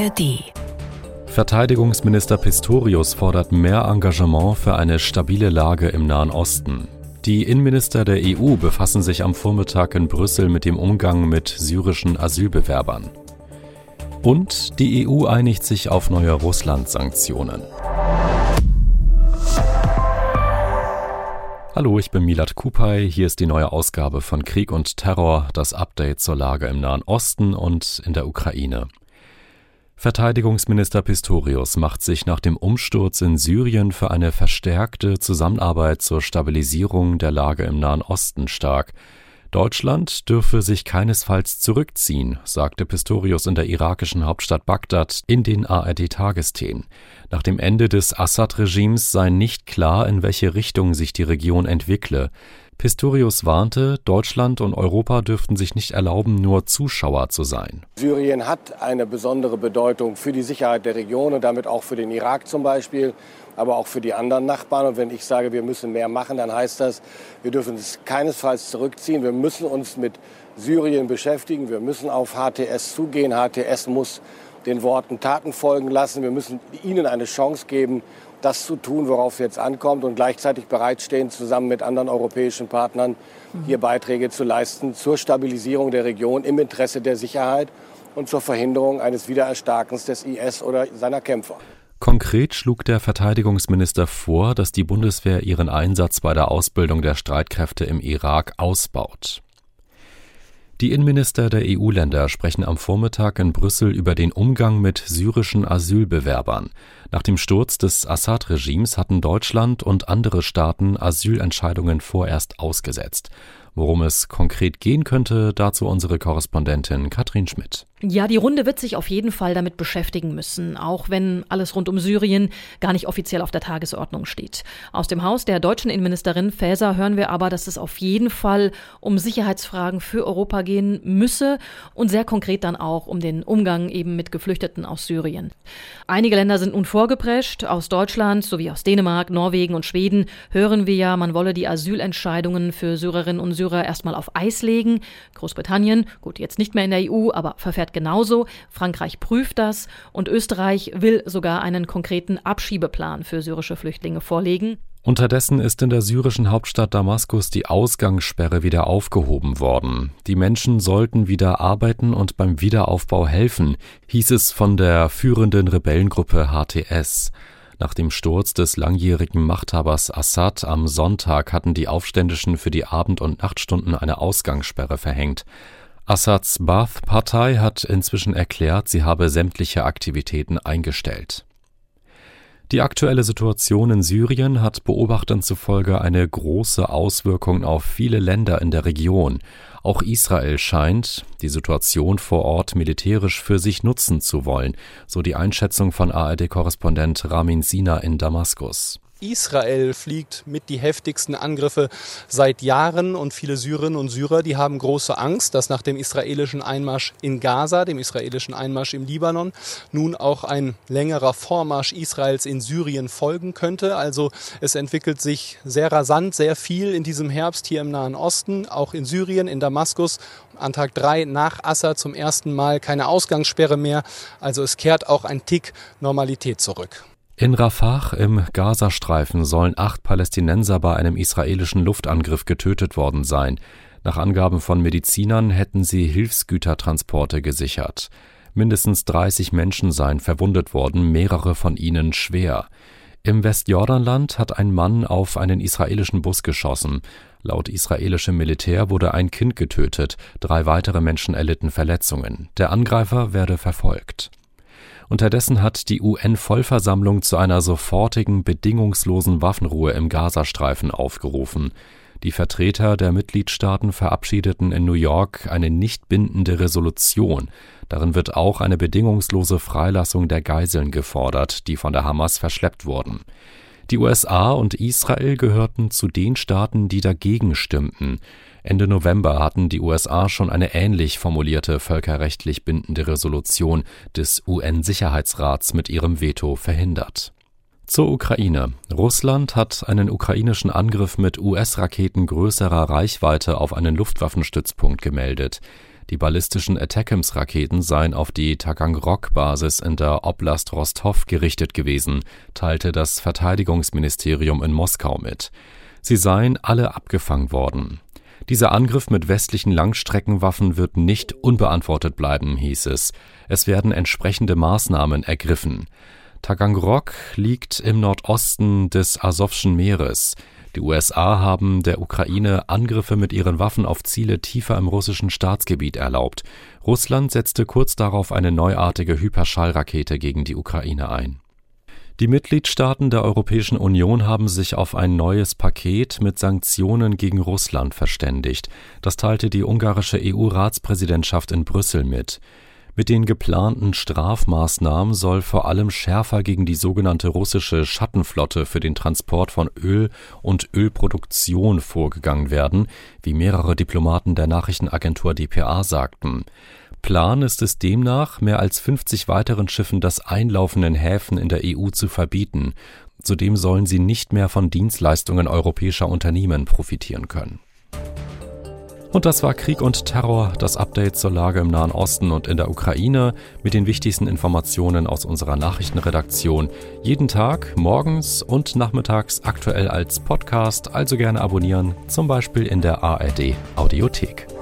ARD. Verteidigungsminister Pistorius fordert mehr Engagement für eine stabile Lage im Nahen Osten. Die Innenminister der EU befassen sich am Vormittag in Brüssel mit dem Umgang mit syrischen Asylbewerbern. Und die EU einigt sich auf neue Russland-Sanktionen. Hallo, ich bin Milad Kupay. Hier ist die neue Ausgabe von Krieg und Terror, das Update zur Lage im Nahen Osten und in der Ukraine. Verteidigungsminister Pistorius macht sich nach dem Umsturz in Syrien für eine verstärkte Zusammenarbeit zur Stabilisierung der Lage im Nahen Osten stark. Deutschland dürfe sich keinesfalls zurückziehen, sagte Pistorius in der irakischen Hauptstadt Bagdad in den ARD-Tagesthemen. Nach dem Ende des Assad-Regimes sei nicht klar, in welche Richtung sich die Region entwickle. Pistorius warnte, Deutschland und Europa dürften sich nicht erlauben, nur Zuschauer zu sein. Syrien hat eine besondere Bedeutung für die Sicherheit der Region und damit auch für den Irak zum Beispiel, aber auch für die anderen Nachbarn. Und wenn ich sage, wir müssen mehr machen, dann heißt das, wir dürfen uns keinesfalls zurückziehen. Wir müssen uns mit Syrien beschäftigen. Wir müssen auf HTS zugehen. HTS muss den Worten Taten folgen lassen. Wir müssen ihnen eine Chance geben, das zu tun, worauf es jetzt ankommt, und gleichzeitig bereitstehen, zusammen mit anderen europäischen Partnern hier Beiträge zu leisten zur Stabilisierung der Region im Interesse der Sicherheit und zur Verhinderung eines Wiedererstarkens des IS oder seiner Kämpfer. Konkret schlug der Verteidigungsminister vor, dass die Bundeswehr ihren Einsatz bei der Ausbildung der Streitkräfte im Irak ausbaut. Die Innenminister der EU-Länder sprechen am Vormittag in Brüssel über den Umgang mit syrischen Asylbewerbern. Nach dem Sturz des Assad-Regimes hatten Deutschland und andere Staaten Asylentscheidungen vorerst ausgesetzt. Worum es konkret gehen könnte, dazu unsere Korrespondentin Katrin Schmidt. Ja, die Runde wird sich auf jeden Fall damit beschäftigen müssen, auch wenn alles rund um Syrien gar nicht offiziell auf der Tagesordnung steht. Aus dem Haus der deutschen Innenministerin Faeser hören wir aber, dass es auf jeden Fall um Sicherheitsfragen für Europa gehen müsse und sehr konkret dann auch um den Umgang eben mit Geflüchteten aus Syrien. Einige Länder sind nun vorgeprescht. Aus Deutschland sowie aus Dänemark, Norwegen und Schweden hören wir ja, man wolle die Asylentscheidungen für Syrerinnen und Syrer erstmal auf Eis legen. Großbritannien, gut, jetzt nicht mehr in der EU, aber verfährt genauso. Frankreich prüft das und Österreich will sogar einen konkreten Abschiebeplan für syrische Flüchtlinge vorlegen. Unterdessen ist in der syrischen Hauptstadt Damaskus die Ausgangssperre wieder aufgehoben worden. Die Menschen sollten wieder arbeiten und beim Wiederaufbau helfen, hieß es von der führenden Rebellengruppe HTS. Nach dem Sturz des langjährigen Machthabers Assad am Sonntag hatten die Aufständischen für die Abend- und Nachtstunden eine Ausgangssperre verhängt. Assads Ba'ath-Partei hat inzwischen erklärt, sie habe sämtliche Aktivitäten eingestellt. Die aktuelle Situation in Syrien hat Beobachtern zufolge eine große Auswirkung auf viele Länder in der Region. Auch Israel scheint die Situation vor Ort militärisch für sich nutzen zu wollen, so die Einschätzung von ARD-Korrespondent Ramin Sina in Damaskus. Israel fliegt mit die heftigsten Angriffe seit Jahren und viele Syrerinnen und Syrer, die haben große Angst, dass nach dem israelischen Einmarsch in Gaza, dem israelischen Einmarsch im Libanon, nun auch ein längerer Vormarsch Israels in Syrien folgen könnte. Also es entwickelt sich sehr rasant, sehr viel in diesem Herbst hier im Nahen Osten, auch in Syrien, in Damaskus. An Tag 3 nach Assad zum ersten Mal keine Ausgangssperre mehr. Also es kehrt auch ein Tick Normalität zurück. In Rafah im Gazastreifen sollen 8 Palästinenser bei einem israelischen Luftangriff getötet worden sein. Nach Angaben von Medizinern hätten sie Hilfsgütertransporte gesichert. Mindestens 30 Menschen seien verwundet worden, mehrere von ihnen schwer. Im Westjordanland hat ein Mann auf einen israelischen Bus geschossen. Laut israelischem Militär wurde ein Kind getötet, 3 weitere Menschen erlitten Verletzungen. Der Angreifer werde verfolgt. Unterdessen hat die UN-Vollversammlung zu einer sofortigen, bedingungslosen Waffenruhe im Gazastreifen aufgerufen. Die Vertreter der Mitgliedstaaten verabschiedeten in New York eine nicht bindende Resolution. Darin wird auch eine bedingungslose Freilassung der Geiseln gefordert, die von der Hamas verschleppt wurden. Die USA und Israel gehörten zu den Staaten, die dagegen stimmten. Ende November hatten die USA schon eine ähnlich formulierte völkerrechtlich bindende Resolution des UN-Sicherheitsrats mit ihrem Veto verhindert. Zur Ukraine. Russland hat einen ukrainischen Angriff mit US-Raketen größerer Reichweite auf einen Luftwaffenstützpunkt gemeldet. Die ballistischen ATACMS-Raketen seien auf die Taganrog-Basis in der Oblast Rostov gerichtet gewesen, teilte das Verteidigungsministerium in Moskau mit. Sie seien alle abgefangen worden. Dieser Angriff mit westlichen Langstreckenwaffen wird nicht unbeantwortet bleiben, hieß es. Es werden entsprechende Maßnahmen ergriffen. Taganrog liegt im Nordosten des Asowschen Meeres. Die USA haben der Ukraine Angriffe mit ihren Waffen auf Ziele tiefer im russischen Staatsgebiet erlaubt. Russland setzte kurz darauf eine neuartige Hyperschallrakete gegen die Ukraine ein. Die Mitgliedstaaten der Europäischen Union haben sich auf ein neues Paket mit Sanktionen gegen Russland verständigt. Das teilte die ungarische EU-Ratspräsidentschaft in Brüssel mit. Mit den geplanten Strafmaßnahmen soll vor allem schärfer gegen die sogenannte russische Schattenflotte für den Transport von Öl und Ölproduktion vorgegangen werden, wie mehrere Diplomaten der Nachrichtenagentur dpa sagten. Plan ist es demnach, mehr als 50 weiteren Schiffen das Einlaufen in Häfen in der EU zu verbieten. Zudem sollen sie nicht mehr von Dienstleistungen europäischer Unternehmen profitieren können. Und das war Krieg und Terror, das Update zur Lage im Nahen Osten und in der Ukraine mit den wichtigsten Informationen aus unserer Nachrichtenredaktion. Jeden Tag, morgens und nachmittags aktuell als Podcast, also gerne abonnieren, zum Beispiel in der ARD Audiothek.